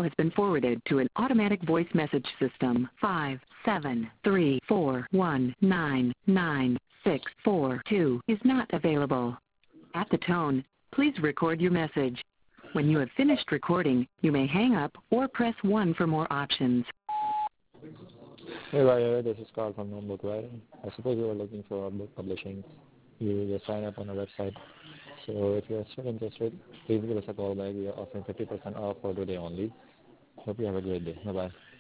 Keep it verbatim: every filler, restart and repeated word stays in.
call has been forwarded to an automatic voice message system. five seven three four one nine nine six four two is not available. At the tone, please record your message. When you have finished recording, you may hang up or press one for more options. Hey Raya, this is Carl from Notebook Writing. I suppose you are looking for a book publishing. You just sign up on our website. So if you're still interested, please give us a call back. We are offering fifty percent off for today only. Hope you have a great day. Bye-bye.